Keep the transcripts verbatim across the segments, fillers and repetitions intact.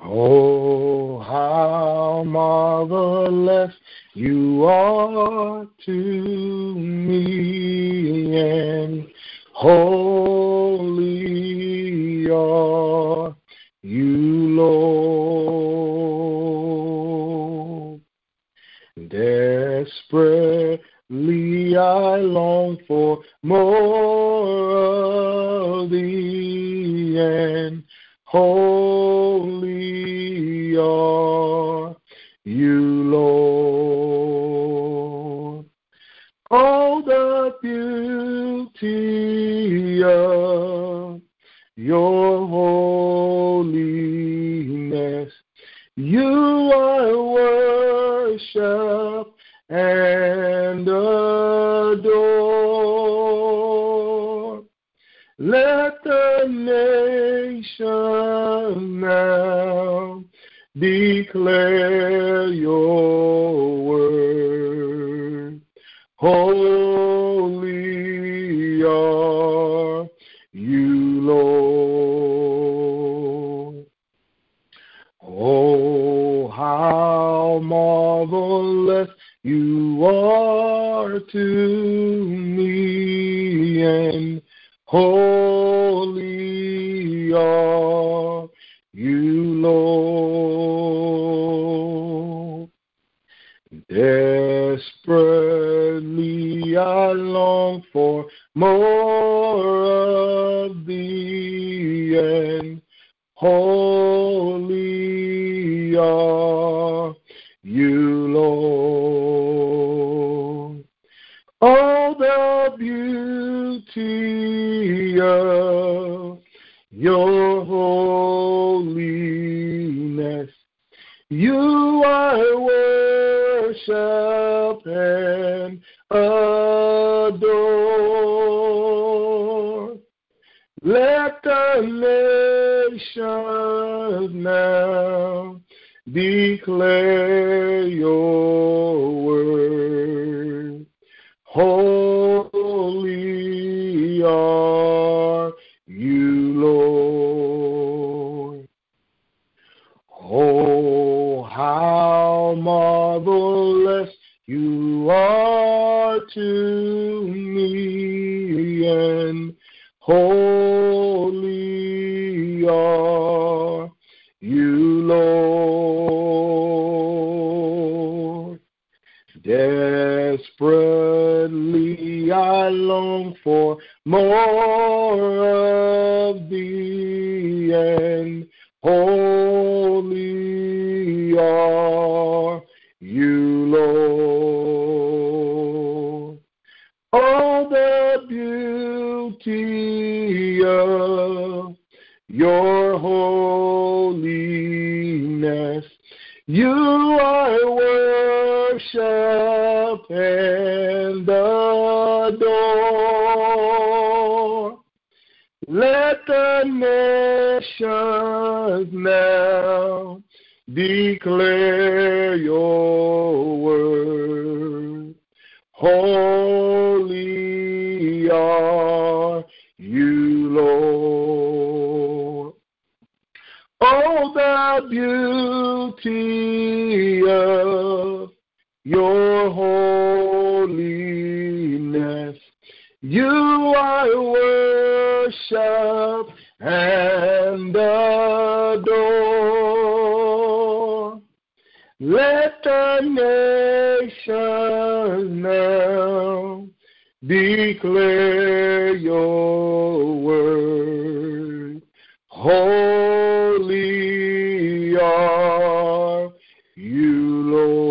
Oh, how marvelous you are to me, and holy are you, Lord. Desperately I long for more of thee, and holy are you, Lord. Oh, the beauty of your holiness, you I worship and adore. Let the nation now declare your word. Holy are you, Lord. Oh, how marvelous you are to me, and holy are you, Lord. Desperately I long for more of thee, and holy are you, Lord. Oh, the beauty of your holiness, you I worship and adore. Let the nations now declare your word. Holy are you, Lord. Oh, how marvelous you are to me, and holy are you, Lord. Desperately I long for more of thee, and holy are you, Lord. Oh, the beauty of your holiness, you I worship and adore. Let the nations now declare your word. Holy are you, Lord. Oh, the beauty of your holiness, you I worship and adore. Let the nations now declare your word. Holy are you,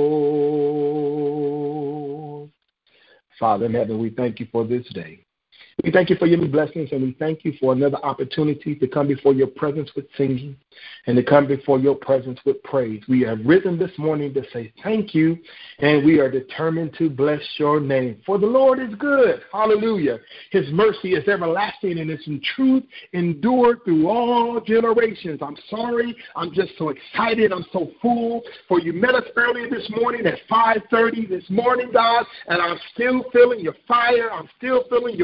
Lord. Father in heaven, we thank you for this day. We thank you for your blessings, and we thank you for another opportunity to come before your presence with singing and to come before your presence with praise. We have risen this morning to say thank you, and we are determined to bless your name. For the Lord is good. Hallelujah. His mercy is everlasting, and his truth endured through all generations. I'm sorry. I'm just so excited. I'm so full. For you met us earlier this morning at five thirty this morning, God, and I'm still feeling your fire. I'm still feeling your anointing.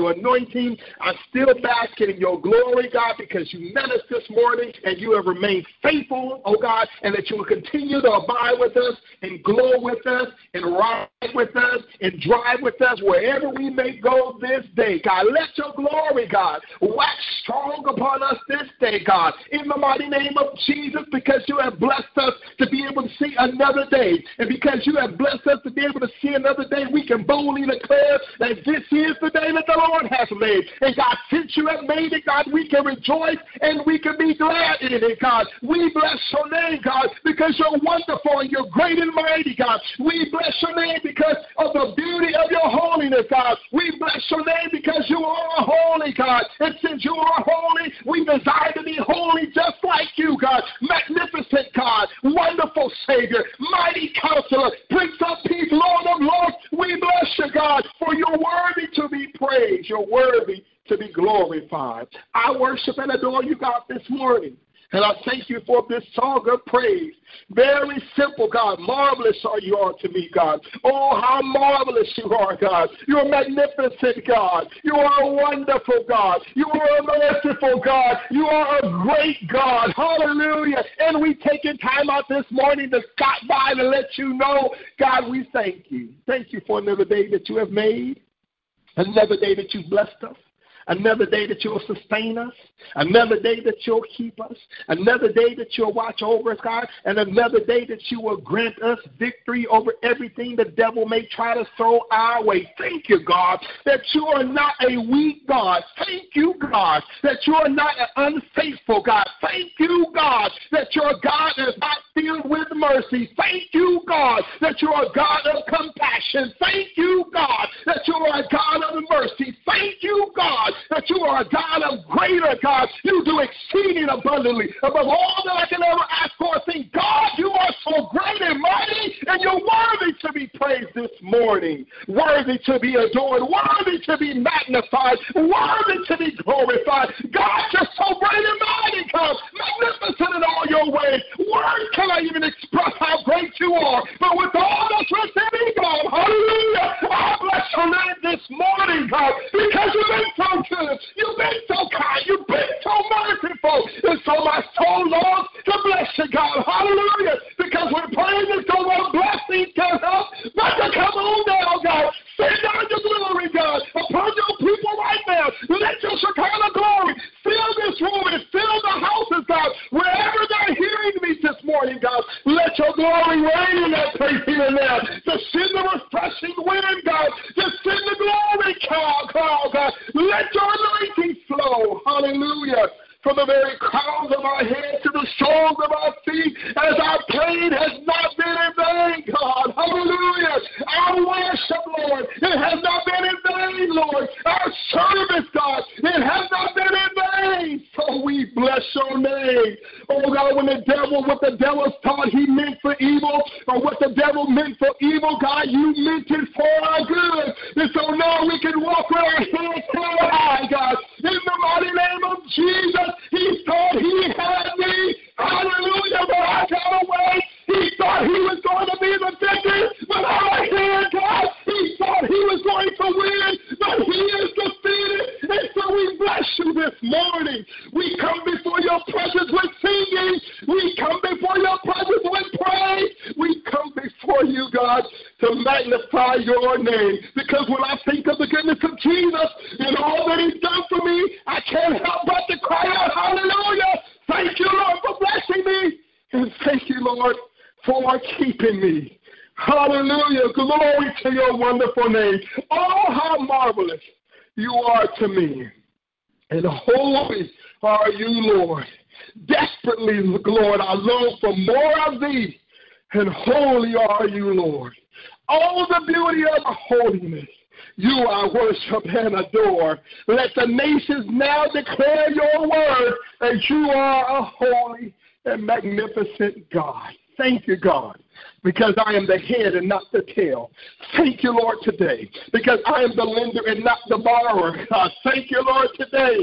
anointing. I'm still basking in your glory, God, because you met us this morning and you have remained faithful, oh God, and that you will continue to abide with us and glow with us and ride with us and drive with us wherever we may go this day. God, let your glory, God, wax strong upon us this day, God, in the mighty name of Jesus, because you have blessed us to be able to see another day. And because you have blessed us to be able to see another day, we can boldly declare that this is the day that the Lord has made. And God, since you have made it, God, we can rejoice and we can be glad in it, God. We bless your name, God, because you're wonderful and you're great and mighty, God. We bless your name because of the beauty of your holiness, God. We bless your name because you are holy, God. And since you are holy, we desire to be holy just like you, God. Magnificent God, wonderful Savior, mighty Counselor, Prince of Peace, Lord of Lords. We bless you, God, for you're worthy to be praised. You're worthy to be glorified. I worship and adore you, God, this morning. And I thank you for this song of praise. Very simple, God. Marvelous are you are to me, God. Oh, how marvelous you are, God. You're magnificent, God. You are a wonderful God. You are a merciful God. You are a great God. Hallelujah. And we taking time out this morning to stop by to let you know, God, we thank you. Thank you for another day that you have made, another day that you've blessed us. Another day that you'll sustain us. Another day that you'll keep us. Another day that you'll watch over us, God. And another day that you will grant us victory over everything the devil may try to throw our way. Thank you, God, that you are not a weak God. Thank you, God, that you are not an unfaithful God. Thank you, God, that your God is not filled with mercy. Thank you, God, that you are a God of compassion. Thank you, God, that you are a God of mercy. Thank you, God, that you are a God of greater, God. You do exceeding abundantly above all that I can ever ask for or think. God, you are so great and mighty, and you're worthy to be praised this morning, worthy to be adored, worthy to be magnified, worthy to be glorified. God, you're so great and mighty, God, magnificent in all your ways. Words cannot even express how great you are, but with all that's within me, God, hallelujah, I bless your name this morning, God, because you've been so good. You've been so kind. You've been so merciful. And so my soul longs to bless you, God. Hallelujah. Because when praises go up, blessings can help. But to come on down, God. Send down your glory, God, upon your people right now. Let your Shekinah glory fill this room and fill the houses, God. Wherever they're hearing me this morning, God, let your glory reign in that place here and now. To send the refreshing wind, God. To send the glory cloud, cloud, God. Let your anointing flow. Hallelujah. From the very crowns of our head to the soles of our feet, as our pain has not been in vain, God. Hallelujah. Our worship, Lord, it has not been in vain, Lord. Our service, God, it has not been in vain. So we bless your name. Oh, God, when the devil, what the devil thought he meant for evil, or what the devil meant for evil, God, you meant it for our good. And so now we can walk with our heads held high, God. In the mighty name of Jesus. He thought he had me. Hallelujah. But I got away. He thought he was going to be the victor. But I had God. He thought he was going to win. But he is defeated. And so we bless you this morning. We come before your presence with singing. We come before your presence with praise. We come before you, God, to magnify your name. Because when I think of the goodness of Jesus and all that he's done for me, I can't help but to cry out, hallelujah. Thank you, Lord, for blessing me. And thank you, Lord, for keeping me. Hallelujah. Glory to your wonderful name. Oh, how marvelous you are to me. And holy are you, Lord. Desperately, Lord, I long for more of thee. And holy are you, Lord. All the beauty of holiness. You I worship and adore. Let the nations now declare your word that you are a holy and magnificent God. Thank you, God, because I am the head and not the tail. Thank you, Lord, today, because I am the lender and not the borrower. God, thank you, Lord, today.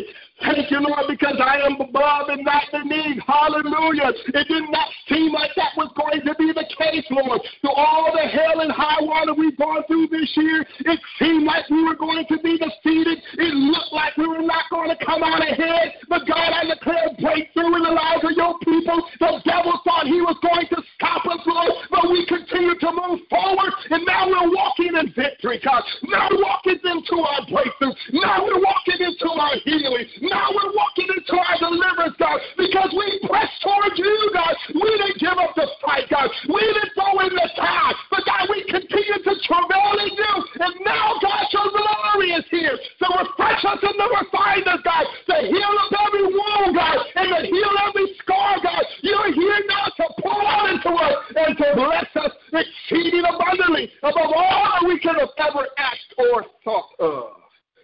Thank you, Lord, because I am above and not beneath. Hallelujah. It did not seem like that was going to be the case, Lord. Through all the hell and high water we've gone through this year, it seemed like we were going to be defeated. It looked like we were not going to come out ahead. But God, I declare breakthrough in the lives of your people. The devil thought he was going to stop us, Lord, but we continue to move forward, and now we're walking in victory, God. Now we're walking into our breakthrough. Now we're walking into our healing. Now we're walking into our deliverance, God, because we press towards you, God. We didn't give up the fight, God. We didn't throw in the towel, but God, we continue to travail in you, and now, God, your glory is here. So refresh us and refine us, God, to heal up every wound, God, and to heal every scar, God. You're here now to pour out into us and to bless us exceeding abundantly above all that we could have ever asked or thought of.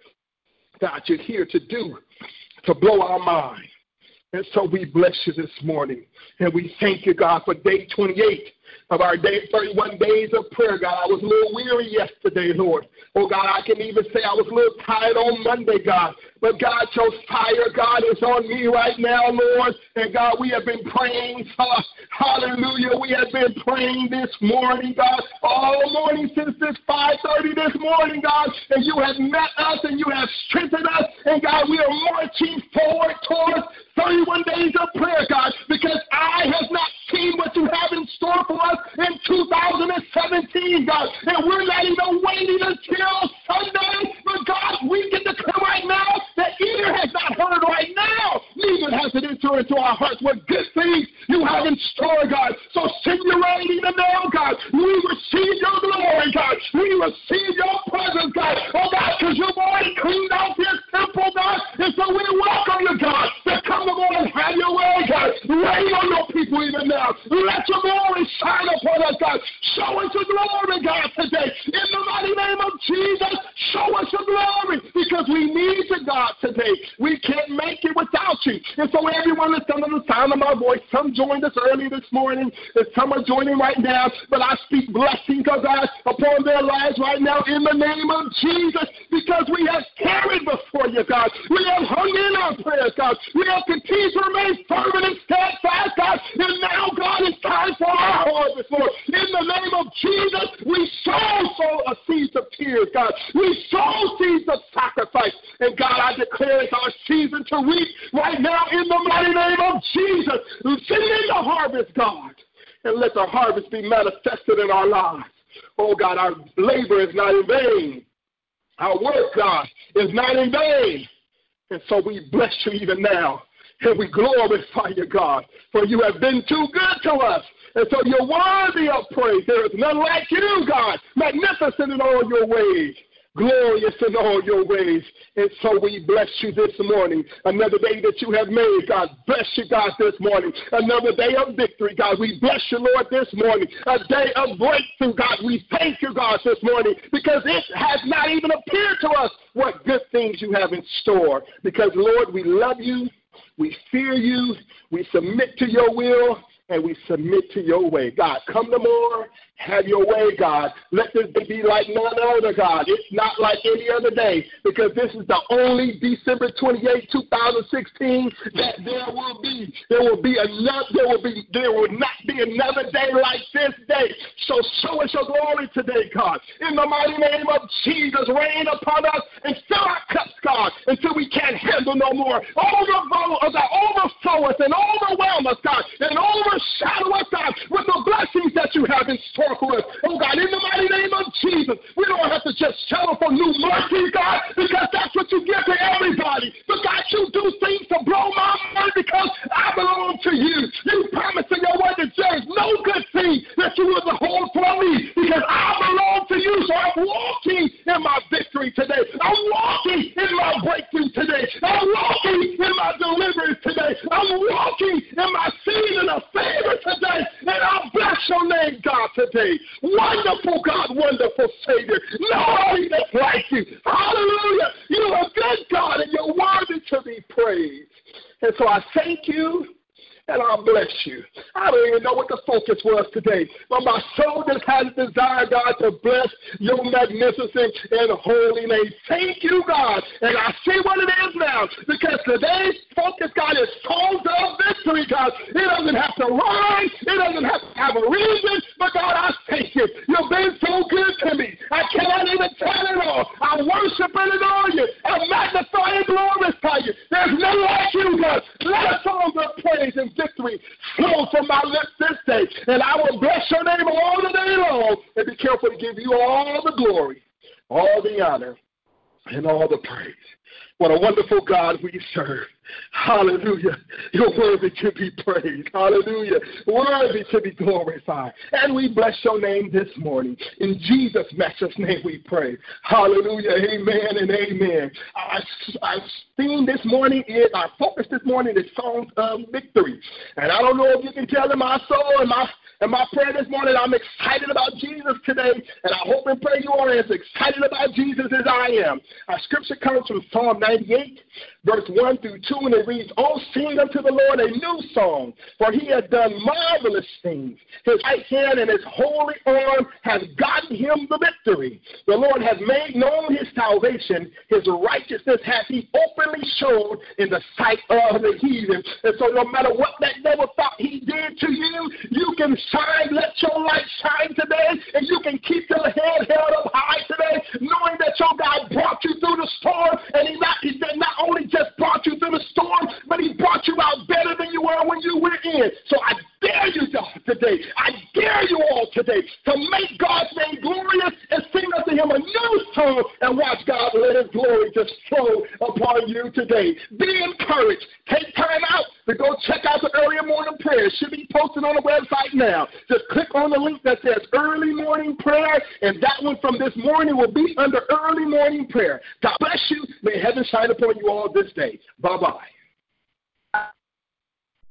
God, you're here to do, to blow our mind. And so we bless you this morning. And we thank you, God, for day twenty-eight of our day, thirty-one days of prayer, God. I was a little weary yesterday, Lord. Oh, God, I can even say I was a little tired on Monday, God. But, God, your fire, God, is on me right now, Lord. And, God, we have been praying. Uh, hallelujah. We have been praying this morning, God, all morning since this five thirty this morning, God. And you have met us and you have strengthened us. And, God, we are marching forward towards thirty-one days of prayer, God, because I have not seen what you have in store for us in two thousand seventeen, God. And we're not even waiting until Sunday. But, God, we can declare right now that ear has not heard right now, neither has it entered into our hearts what good things you have in store, God. So send your rain even now, God. We receive your glory, God. We receive your presence, God. Oh, God, because you've already cleaned out this temple, God. And so we welcome you, God, to come on and have your way, God. Rain on your people even now. Let your glory shine upon us, God. Show us your glory, God, today. In the mighty name of Jesus, show us your glory because we need you, God, today. We can't make it without you. And so everyone that's under the sound of my voice, some joined us early this morning, and some are joining right now, but I speak blessings, oh God, upon their lives right now in the name of Jesus because we have carried before you, God. We have hung in our prayers, God. We have continued to remain fervent and steadfast, God. And now, God, it's time for our harvest, Lord. In the name of Jesus, we sow, sow a seeds of tears, God. We sow seeds of sacrifice. And God, I declare it's our season to reap right now in the mighty name of Jesus. Send in the harvest, God, and let the harvest be manifested in our lives. Oh, God, our labor is not in vain. Our work, God, is not in vain. And so we bless you even now, and we glorify you, God, for you have been too good to us. And so you're worthy of praise. There is none like you, God, magnificent in all your ways, glorious in all your ways. And so we bless you this morning. Another day that you have made, God. Bless you, God, this morning. Another day of victory, God. We bless you, Lord, this morning. A day of breakthrough, God. We thank you, God, this morning because it has not even appeared to us what good things you have in store. Because, Lord, we love you. We fear you. We submit to your will. And we submit to your way. God, come no more. Have your way, God. Let this day be like none other, God. It's not like any other day because this is the only December twenty-eighth, two thousand sixteen that there will be. There will be another, there will be, there will not be another day like this day. So show us your glory today, God. In the mighty name of Jesus, rain upon us and fill our cups, God, until we can't handle no more. Overflow us, God, overflow us and overwhelm us, God, and overshadow us, God, with the blessings that you have in store for us. Oh, God, in the mighty name of Jesus, we don't have to just shout for new mercy, God, because that's what you give to everybody. But, God, you do things to blow my mind because I belong to you. You promised in your word that there is no good thing that you will withhold from me because I belong to you. So I'm walking in my victory today. I'm walking in my breakthrough today. I'm walking in my deliverance today. I'm walking in my season of favor today. And I bless your name, God, today. Wonderful God, wonderful Savior. Nobody that's like you. Hallelujah. You're a good God and you're worthy to be praised. And so I thank you and I bless you. I don't even know what the focus was today, but my soul just has a desire, God, to bless your magnificent and holy name. Thank you, God. And I see what it is now, because today's focus, God, is songs of victory, God. It doesn't have to rhyme. It doesn't have to have a reason, but God, I thank you. You've been so good to me. I cannot even tell it all. I worship and adore you. I magnify and glorify you. There's none like you, God. Let a song of praise and victory flow from my lips this day, and I will bless your name all the day long, and be careful to give you all the glory, all the honor, and all the praise. What a wonderful God we serve. Hallelujah. You're worthy to be praised. Hallelujah. Worthy to be glorified. And we bless your name this morning. In Jesus' matchless name we pray. Hallelujah. Amen and amen. Our, our theme this morning is, our focus this morning is songs of victory. And I don't know if you can tell in my soul and my And my prayer this morning, I'm excited about Jesus today, and I hope and pray you are as excited about Jesus as I am. Our scripture comes from Psalm ninety-eight, verse one through two, and it reads, "Oh, sing unto the Lord a new song, for he has done marvelous things. His right hand and his holy arm has gotten him the victory. The Lord has made known his salvation. His righteousness has he openly showed in the sight of the heathen." And so no matter what that devil thought he did to you, you can shine. Let your light shine today, and you can keep your head held up high today, knowing that your God brought you through the storm, and he not, he not only just brought you through the storm, but he brought you out better than you were when you were in. So I dare you today, I dare you all today to make God's name glorious and sing unto him a new song, and watch God let his glory just flow upon you today. Be encouraged. Take time out to go check out the early morning prayer. It should be posted on the website now. Just click on the link that says early morning prayer, and that one from this morning will be under early morning prayer. God bless you. May heaven shine upon you all this day. Bye-bye.